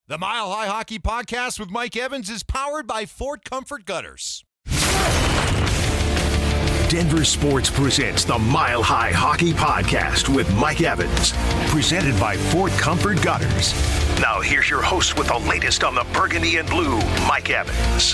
The Mile High Hockey Podcast with Mike Evans is powered by Fort Comfort Gutters. Denver Sports presents the Mile High Hockey Podcast with Mike Evans, presented by Fort Comfort Gutters. Now here's your host with the latest on the Burgundy and Blue, Mike Evans.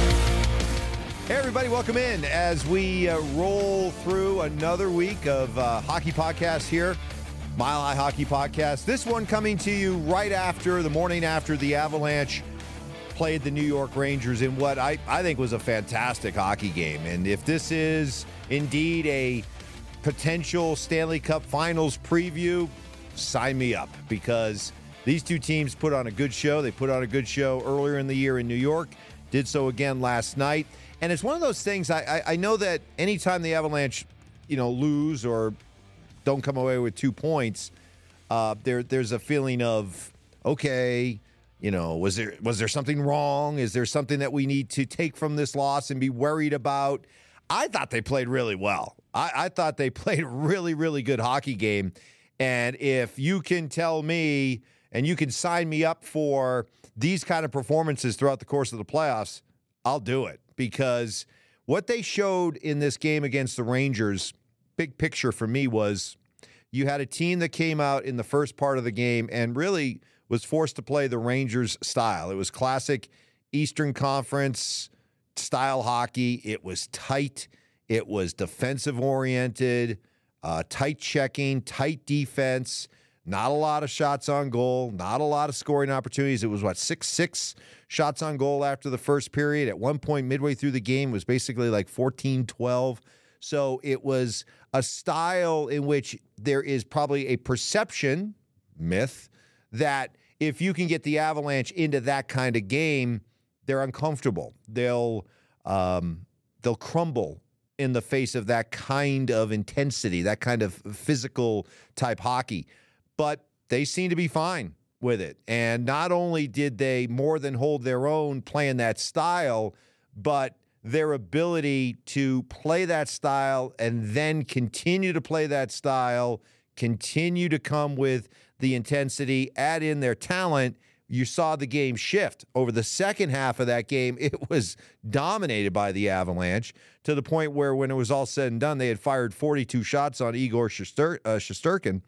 Hey everybody, welcome in as we roll through another week of hockey podcasts here. Mile High Hockey Podcast. This one coming to you right after, the morning after the Avalanche played the New York Rangers in what I think was a fantastic hockey game. And if this is indeed a potential Stanley Cup Finals preview, sign me up, because these two teams put on a good show. They put on a good show earlier in the year in New York, did so again last night. And it's one of those things, I know that anytime the Avalanche, lose or don't come away with 2 points, there's a feeling of, okay, was there something wrong? Is there something that we need to take from this loss and be worried about? I thought they played really well. I thought they played a really, really good hockey game. And if you can tell me and you can sign me up for these kind of performances throughout the course of the playoffs, I'll do it. Because what they showed in this game against the Rangers, big picture for me, was you had a team that came out in the first part of the game and really was forced to play the Rangers style. It was classic Eastern Conference style hockey. It was tight. It was defensive oriented, tight checking, tight defense, not a lot of shots on goal, not a lot of scoring opportunities. It was 6-6 shots on goal after the first period. At one point midway through the game, it was basically like 14-12. So it was a style in which there is probably a perception myth that if you can get the Avalanche into that kind of game, they're uncomfortable. They'll crumble in the face of that kind of intensity, that kind of physical type hockey. But they seem to be fine with it. And not only did they more than hold their own playing that style, but their ability to play that style and then continue to play that style, continue to come with the intensity, add in their talent. You saw the game shift. Over the second half of that game, it was dominated by the Avalanche to the point where when it was all said and done, they had fired 42 shots on Igor Shesterkin.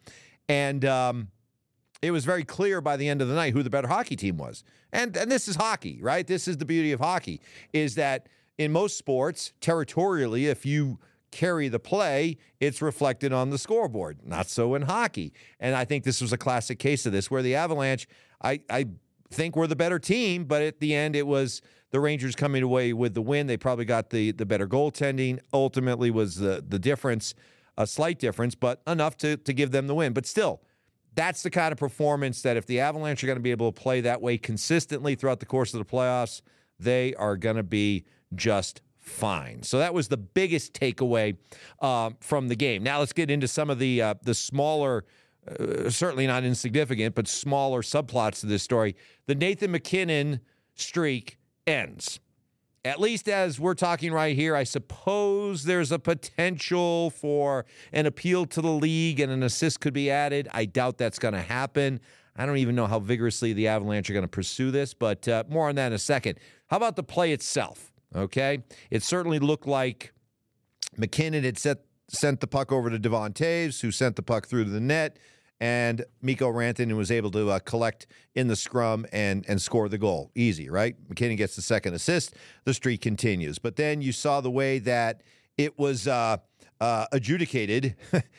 And it was very clear by the end of the night who the better hockey team was. And this is hockey, right? This is the beauty of hockey, is that in most sports, territorially, if you carry the play, it's reflected on the scoreboard. Not so in hockey. And I think this was a classic case of this, where the Avalanche, I think, were the better team, but at the end, it was the Rangers coming away with the win. They probably got the better goaltending. Ultimately was the difference, a slight difference, but enough to give them the win. But still, that's the kind of performance that if the Avalanche are going to be able to play that way consistently throughout the course of the playoffs, they are going to be just fine. So that was the biggest takeaway from the game. Now let's get into some of the smaller, certainly not insignificant, but smaller subplots to this story. The Nathan MacKinnon streak ends. At least as we're talking right here, I suppose there's a potential for an appeal to the league and an assist could be added. I doubt that's going to happen. I don't even know how vigorously the Avalanche are going to pursue this, but more on that in a second. How about the play itself? Okay, it certainly looked like MacKinnon had sent the puck over to Devon Toews, who sent the puck through to the net, and Mikko Rantanen was able to collect in the scrum and score the goal. Easy, right? MacKinnon gets the second assist. The streak continues. But then you saw the way that it was adjudicated,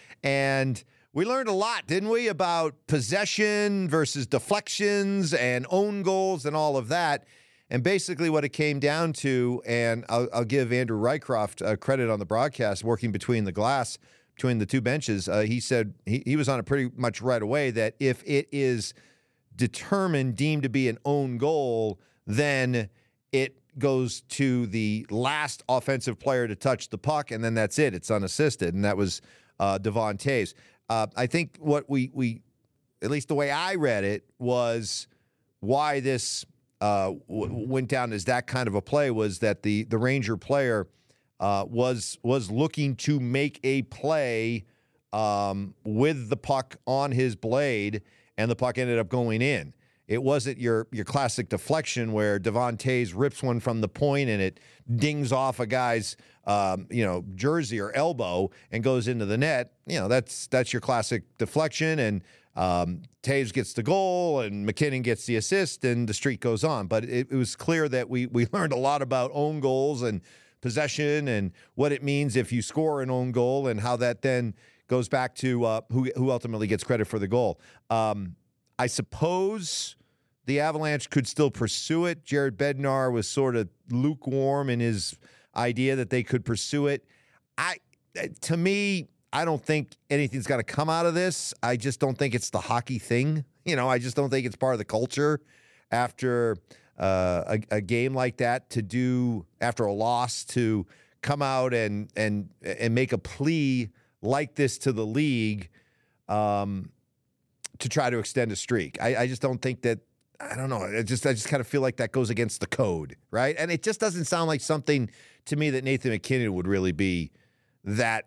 and we learned a lot, didn't we, about possession versus deflections and own goals and all of that. And basically what it came down to, and I'll give Andrew Rycroft credit on the broadcast, working between the glass, between the two benches, he said he was on it pretty much right away, that if it is deemed to be an own goal, then it goes to the last offensive player to touch the puck, and then that's it. It's unassisted, and that was Devon Toews. I think what we, at least the way I read it, was why this went down as that kind of a play was that the Ranger player was looking to make a play with the puck on his blade, and the puck ended up going in. It wasn't your classic deflection where Devon Toews rips one from the point and it dings off a guy's jersey or elbow and goes into the net. That's your classic deflection, and Toews gets the goal and MacKinnon gets the assist and the streak goes on. But it was clear that we learned a lot about own goals and possession and what it means if you score an own goal and how that then goes back to who ultimately gets credit for the goal. I suppose the Avalanche could still pursue it. Jared Bednar was sort of lukewarm in his idea that they could pursue it. To me, I don't think anything's got to come out of this. I just don't think it's the hockey thing. I just don't think it's part of the culture after a game like that to do, after a loss, to come out and make a plea like this to the league to try to extend a streak. I just don't think that, I don't know. I just kind of feel like that goes against the code, right? And it just doesn't sound like something to me that Nathan MacKinnon would really be that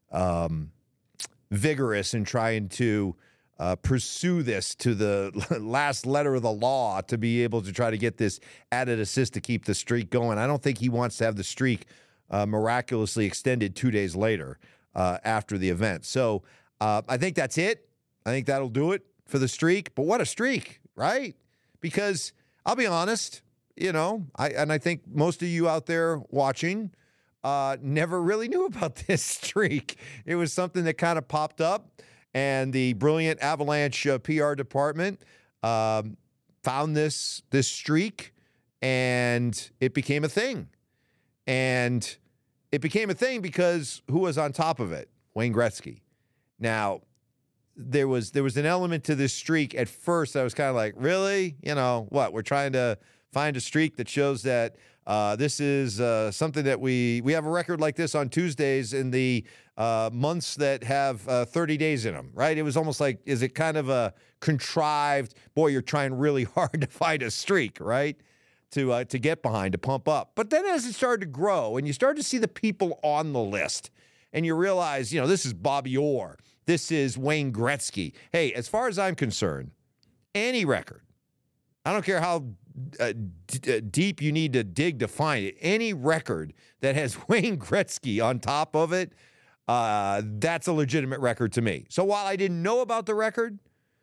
vigorous in trying to pursue this to the last letter of the law to be able to try to get this added assist to keep the streak going. I don't think he wants to have the streak miraculously extended 2 days later after the event. So I think that's it. I think that'll do it for the streak. But what a streak, right? Because I'll be honest, I think most of you out there watching never really knew about this streak. It was something that kind of popped up, and the brilliant Avalanche PR department found this streak, and it became a thing. And it became a thing because who was on top of it? Wayne Gretzky. Now, there was an element to this streak at first that was kind of like, really? What? We're trying to find a streak that shows that this is something that we have a record like this on Tuesdays in the months that have 30 days in them, right? It was almost like, is it kind of a contrived, boy, you're trying really hard to find a streak, right? To get behind, to pump up. But then as it started to grow and you started to see the people on the list and you realize, this is Bobby Orr, this is Wayne Gretzky. Hey, as far as I'm concerned, any record, I don't care how deep you need to dig to find it, any record that has Wayne Gretzky on top of it, that's a legitimate record to me. So while I didn't know about the record,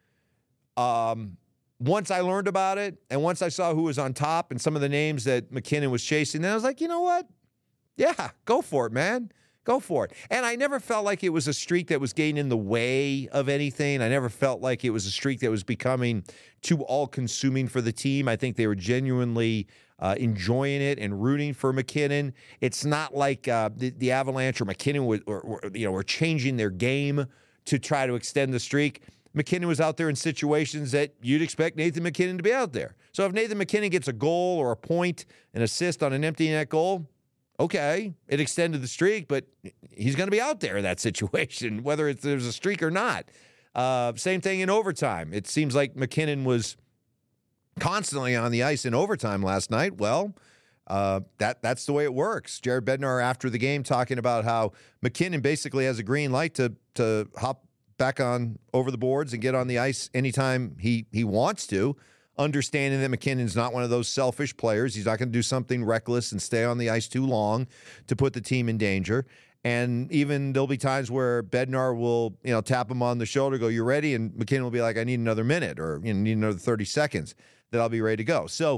once I learned about it and once I saw who was on top and some of the names that MacKinnon was chasing, then I was like, you know what? Yeah, go for it, man. Go for it. And I never felt like it was a streak that was getting in the way of anything. I never felt like it was a streak that was becoming too all-consuming for the team. I think they were genuinely enjoying it and rooting for MacKinnon. It's not like the Avalanche or MacKinnon were changing their game to try to extend the streak. MacKinnon was out there in situations that you'd expect Nathan MacKinnon to be out there. So if Nathan MacKinnon gets a goal or a point, an assist on an empty net goal, okay, it extended the streak, but he's going to be out there in that situation, whether there's a streak or not. Same thing in overtime. It seems like MacKinnon was constantly on the ice in overtime last night. Well, that's the way it works. Jared Bednar after the game talking about how MacKinnon basically has a green light to hop back on over the boards and get on the ice anytime he wants to, understanding that MacKinnon's not one of those selfish players. He's not going to do something reckless and stay on the ice too long to put the team in danger. And even there'll be times where Bednar will, tap him on the shoulder, go, "You ready?" And MacKinnon will be like, "I need another minute," or need another 30 seconds that I'll be ready to go. So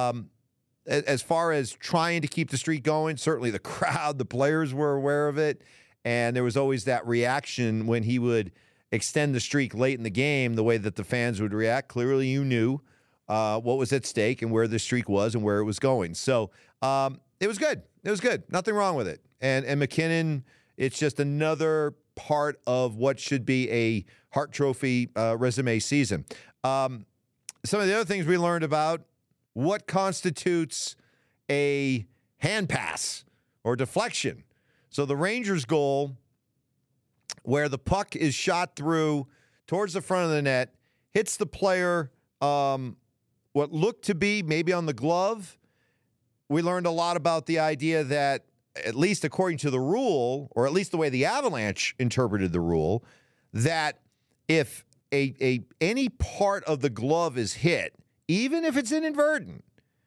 as far as trying to keep the streak going, certainly the crowd, the players were aware of it. And there was always that reaction when he would extend the streak late in the game, the way that the fans would react. Clearly you knew what was at stake and where the streak was and where it was going. So it was good. It was good. Nothing wrong with it. And MacKinnon, it's just another part of what should be a Hart Trophy resume season. Some of the other things we learned about what constitutes a hand pass or deflection. So the Rangers goal, where the puck is shot through towards the front of the net, hits the player, what looked to be maybe on the glove. We learned a lot about the idea that, at least according to the rule, or at least the way the Avalanche interpreted the rule, that if any part of the glove is hit, even if it's inadvertent,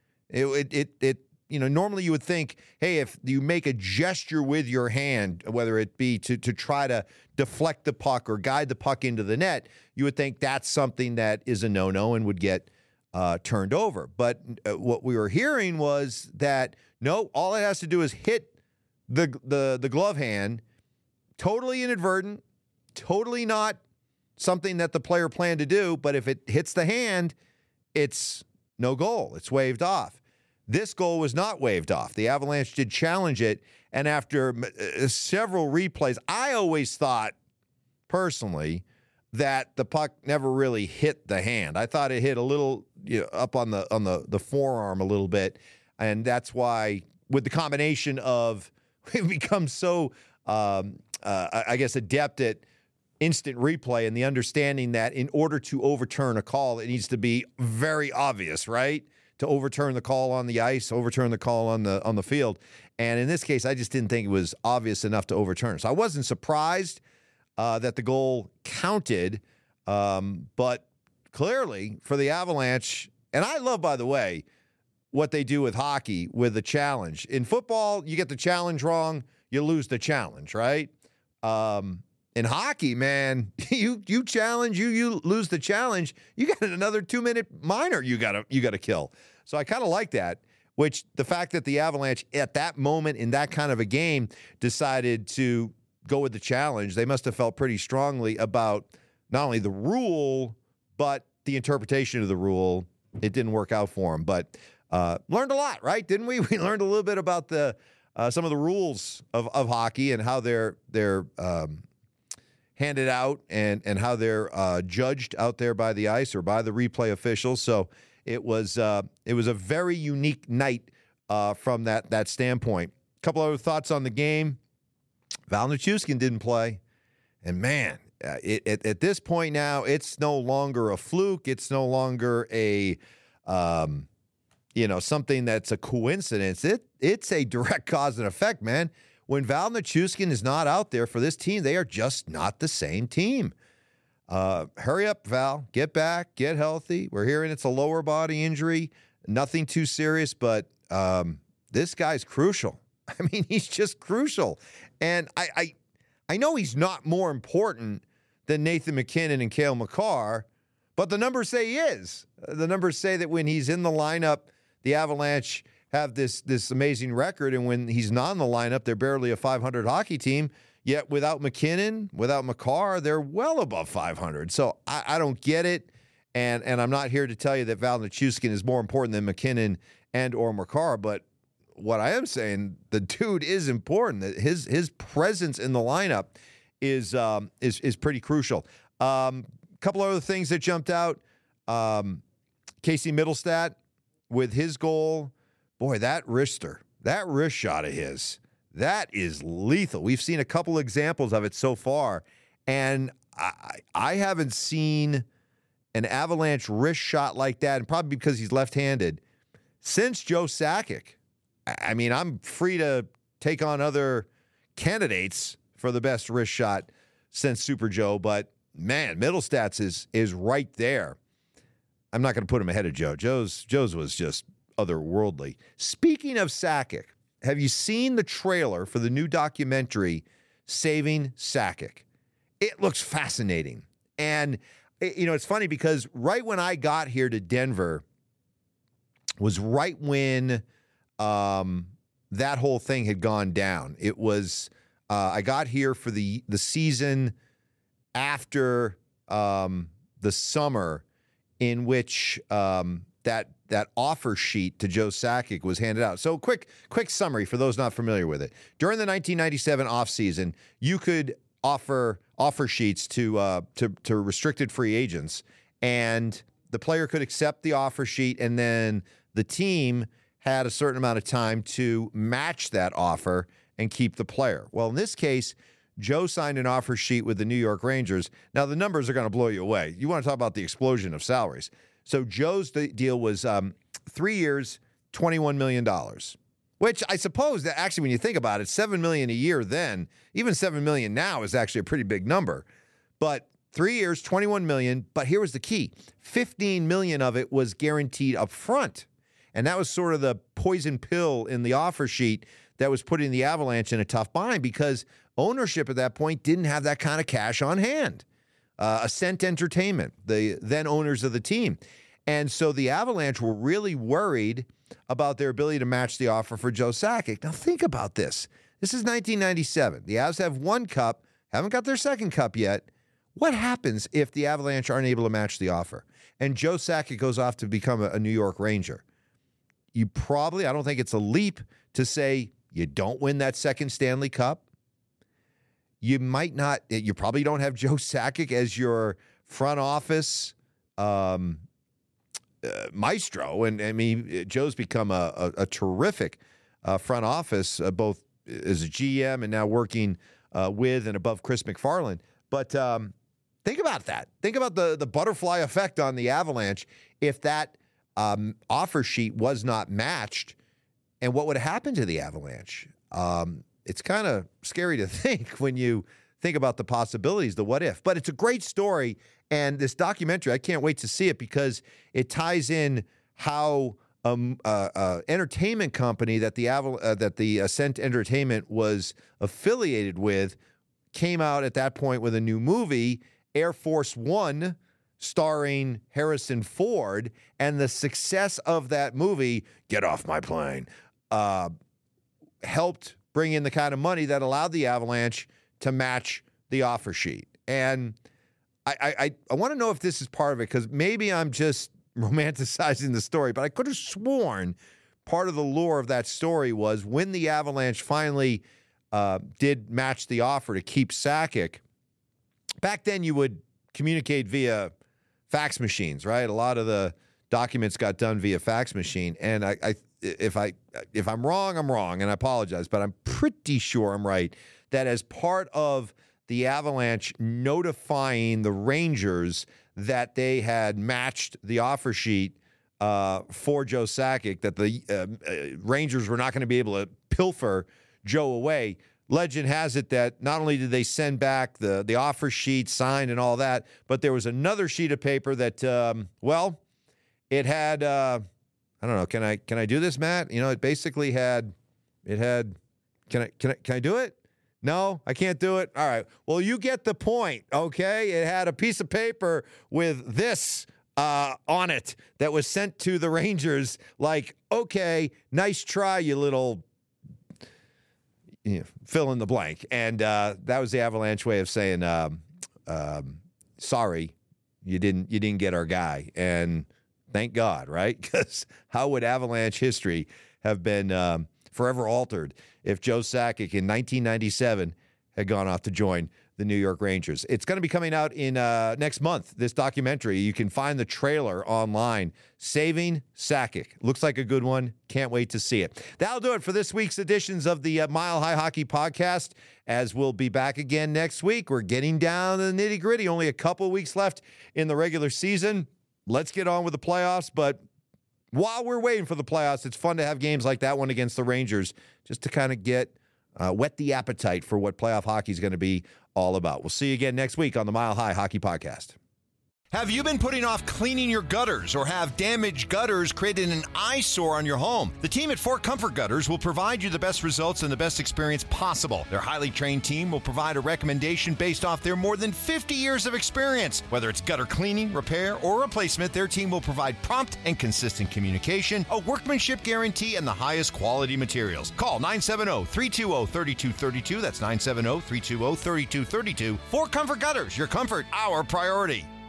normally you would think, hey, if you make a gesture with your hand, whether it be to try to deflect the puck or guide the puck into the net, you would think that's something that is a no-no and would get turned over. But what we were hearing was that, no, all it has to do is hit the glove hand, totally inadvertent, totally not something that the player planned to do, but if it hits the hand, it's no goal. It's waved off. This goal was not waved off. The Avalanche did challenge it, and after several replays, I always thought, personally, that the puck never really hit the hand. I thought it hit a little up on the forearm a little bit, and that's why, with the combination of we've become so, I guess, adept at instant replay and the understanding that in order to overturn a call, it needs to be very obvious, right? To overturn the call on the ice, overturn the call on the field. And in this case, I just didn't think it was obvious enough to overturn. So I wasn't surprised that the goal counted, but clearly for the Avalanche, and I love, by the way, what they do with hockey with the challenge. In football, you get the challenge wrong, you lose the challenge, right? In hockey, man, you challenge, you lose the challenge, you got another 2-minute minor you gotta kill. So I kind of like that, which the fact that the Avalanche at that moment in that kind of a game decided to go with the challenge, they must have felt pretty strongly about not only the rule, but the interpretation of the rule. It didn't work out for them, but learned a lot, right? Didn't we? We learned a little bit about the some of the rules of hockey and how they're handed out and how they're judged out there by the ice or by the replay officials. So it was a very unique night from that standpoint. A couple other thoughts on the game. Val Nichushkin didn't play, and man, at this point now, it's no longer a fluke. It's no longer a something that's a coincidence. It's a direct cause and effect, man. When Val Nichushkin is not out there for this team, they are just not the same team. Hurry up, Val. Get back. Get healthy. We're hearing it's a lower body injury. Nothing too serious, but this guy's crucial. I mean, he's just crucial. And I know he's not more important than Nathan MacKinnon and Cale Makar, but the numbers say he is. The numbers say that when he's in the lineup, the Avalanche have this amazing record, and when he's not in the lineup, they're barely a 500 hockey team. Yet without MacKinnon, without Makar, they're well above 500. So I don't get it, and I'm not here to tell you that Val Nichushkin is more important than MacKinnon and or Makar, but what I am saying, the dude is important. His presence in the lineup is pretty crucial. Couple other things that jumped out. Casey Middlestat with his goal. Boy, that wrist shot of his, that is lethal. We've seen a couple examples of it so far, and I haven't seen an Avalanche wrist shot like that, and probably because he's left-handed, since Joe Sakic. I mean, I'm free to take on other candidates for the best wrist shot since Super Joe, but man, Middlestat's is right there. I'm not going to put him ahead of Joe. Joe's was just otherworldly. Speaking of Sakic, have you seen the trailer for the new documentary, Saving Sakic? It looks fascinating. And, it's funny because right when I got here to Denver was right when that whole thing had gone down. It was, I got here for the season after the summer in which that offer sheet to Joe Sakic was handed out. So quick summary for those not familiar with it. During the 1997 offseason, you could offer sheets to restricted free agents, and the player could accept the offer sheet, and then the team had a certain amount of time to match that offer and keep the player. Well, in this case, Joe signed an offer sheet with the New York Rangers. Now, the numbers are going to blow you away. You want to talk about the explosion of salaries. So Joe's deal was 3 years, $21 million, which I suppose that actually when you think about it, $7 million a year then, even $7 million now is actually a pretty big number. But 3 years, $21 million. But here was the key. $15 million of it was guaranteed up front. And that was sort of the poison pill in the offer sheet that was putting the Avalanche in a tough bind because ownership at that point didn't have that kind of cash on hand. Ascent Entertainment, the then owners of the team. And so the Avalanche were really worried about their ability to match the offer for Joe Sakic. Now think about this. This is 1997. The Avs have one cup, haven't got their second cup yet. What happens if the Avalanche aren't able to match the offer and Joe Sakic goes off to become a New York Ranger? I don't think it's a leap to say you don't win that second Stanley Cup. You probably don't have Joe Sakic as your front office maestro. And I mean, Joe's become a terrific front office, both as a GM and now working with and above Chris McFarland. But think about that. Think about the butterfly effect on the Avalanche if that offer sheet was not matched, and what would happen to the Avalanche? It's kind of scary to think when you think about the possibilities, the what if. But it's a great story, and this documentary, I can't wait to see it because it ties in how entertainment company that the Ascent Entertainment was affiliated with came out at that point with a new movie, Air Force One, starring Harrison Ford, and the success of that movie, Get Off My Plane, helped bring in the kind of money that allowed the Avalanche to match the offer sheet. And I want to know if this is part of it, because maybe I'm just romanticizing the story, but I could have sworn part of the lore of that story was when the Avalanche finally did match the offer to keep Sakic. Back then, you would communicate via fax machines, right? A lot of the documents got done via fax machine. And if I'm wrong, I'm wrong, and I apologize, but I'm pretty sure I'm right that as part of the Avalanche notifying the Rangers that they had matched the offer sheet for Joe Sakic, that the Rangers were not going to be able to pilfer Joe away. Legend has it that not only did they send back the offer sheet signed and all that, but there was another sheet of paper that, it had, I don't know, can I do this, Matt? You know, it basically had, can I do it? No, I can't do it. All right. Well, you get the point, okay? It had a piece of paper with this on it that was sent to the Rangers like, okay, nice try, you little fill in the blank. And that was the Avalanche way of saying, sorry, you didn't get our guy. And thank God, right? Because how would Avalanche history have been forever altered if Joe Sakic in 1997 had gone off to join the New York Rangers? It's going to be coming out in next month, this documentary. You can find the trailer online, Saving Sakic. Looks like a good one. Can't wait to see it. That'll do it for this week's editions of the Mile High Hockey Podcast, as we'll be back again next week. We're getting down to the nitty-gritty. Only a couple weeks left in the regular season. Let's get on with the playoffs, but while we're waiting for the playoffs, it's fun to have games like that one against the Rangers just to kind of get whet the appetite for what playoff hockey is going to be all about. We'll see you again next week on the Mile High Hockey Podcast. Have you been putting off cleaning your gutters or have damaged gutters created an eyesore on your home? The team at Fort Comfort Gutters will provide you the best results and the best experience possible. Their highly trained team will provide a recommendation based off their more than 50 years of experience. Whether it's gutter cleaning, repair, or replacement, their team will provide prompt and consistent communication, a workmanship guarantee, and the highest quality materials. Call 970-320-3232. That's 970-320-3232. Fort Comfort Gutters, your comfort, our priority.